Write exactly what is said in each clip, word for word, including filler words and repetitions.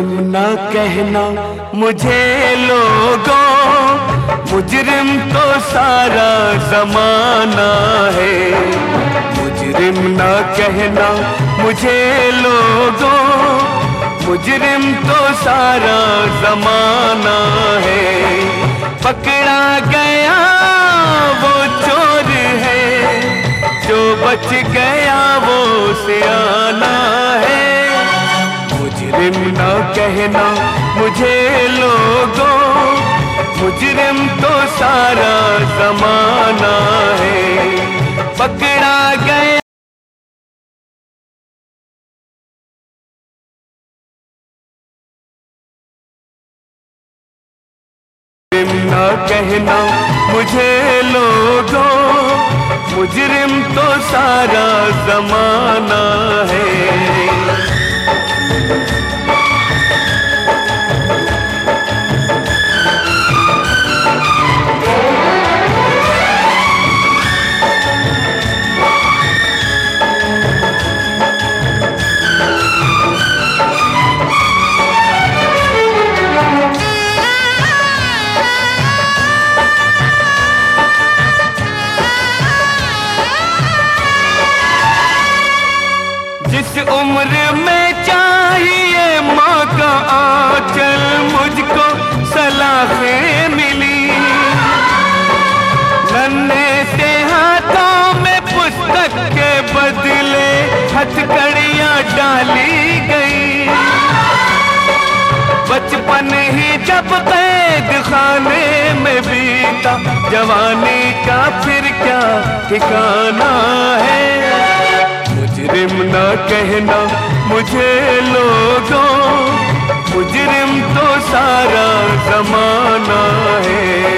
मुजरिम ना कहना मुझे लोगों, मुजरिम तो सारा जमाना है। मुजरिम ना कहना मुझे लोगों, मुजरिम तो सारा जमाना है। पकड़ा गया वो चोर है, जो बच गया वो सियाना है। मुजरिम ना कहना मुझे लोगों, मुजरिम तो सारा जमाना है। पकड़ा गया ना कहना मुझे लोगों, मुजरिम तो सारा जमाना है। जिस उम्र में चाहिए माँ का आंचल, मुझको सलाखें मिली। नन्हे से हाथों में पुस्तक के बदले हथकड़ियाँ डाली गई। बचपन ही जब कैद खाने में बीता, जवानी का फिर क्या ठिकाना है। मुजरिम ना कहना मुझे लोगों, मुजरिम तो सारा जमाना है।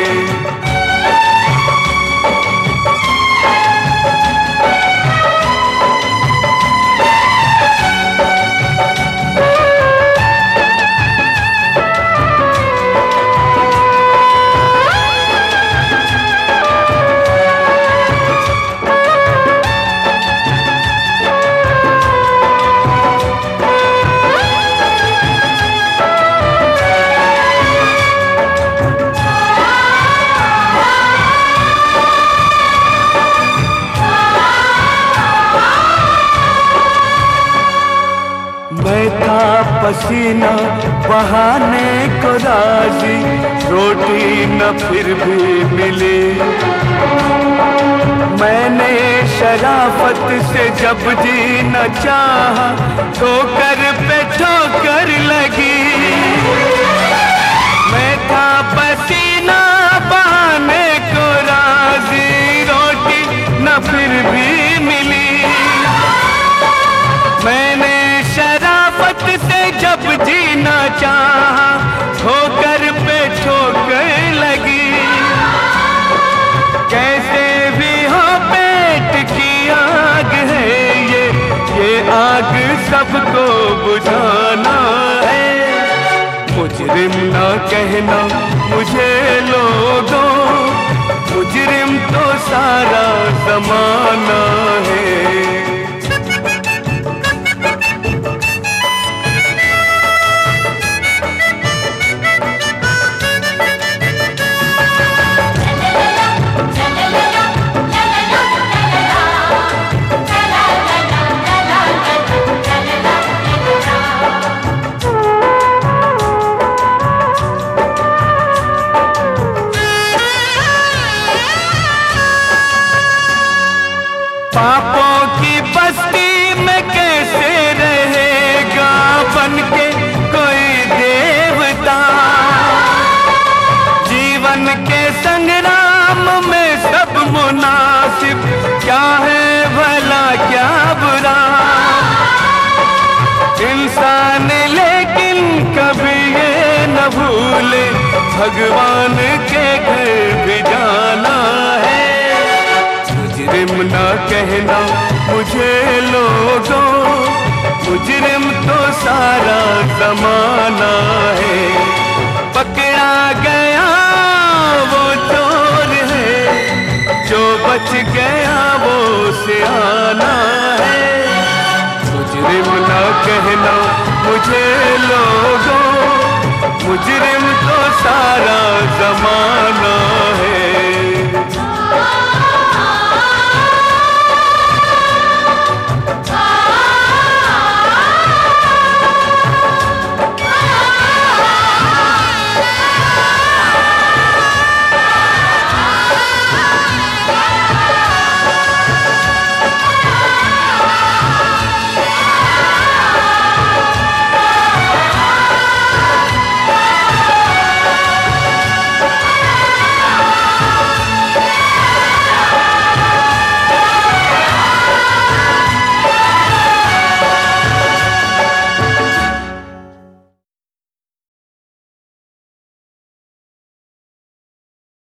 मैं था पसीना बहाने को राजी, रोटी न फिर भी मिली। मैंने शराफत से जब जीना चाहा, ठोकर पे ठोकर लगी। मैं था पसीना बहाने को राजी, रोटी न फिर भी मिली। मैंने शराफत से जब जीना चाहा, ठोकर पे ठोकर लगी। कैसे भी हो पेट की आग है ये, ये आग सबको बुझाना है। मुजरिम ना कहना मुझे लोगों, मुजरिम तो सारा जमाना है। पापों की बस्ती में कैसे रहेगा बनके कोई देवता। जीवन के संग्राम में सब मुनासिब, क्या है भला क्या बुरा। इंसान लेकिन कभी ये न भूले, भगवान के घर भी जाना है। मुजरिम ना कहना मुझे लोगों, मुजरिम तो सारा जमाना है। पकड़ा गया वो चोर है, जो बच गया वो सियाना है। मुजरिम ना कहना मुझे लोगों, मुजरिम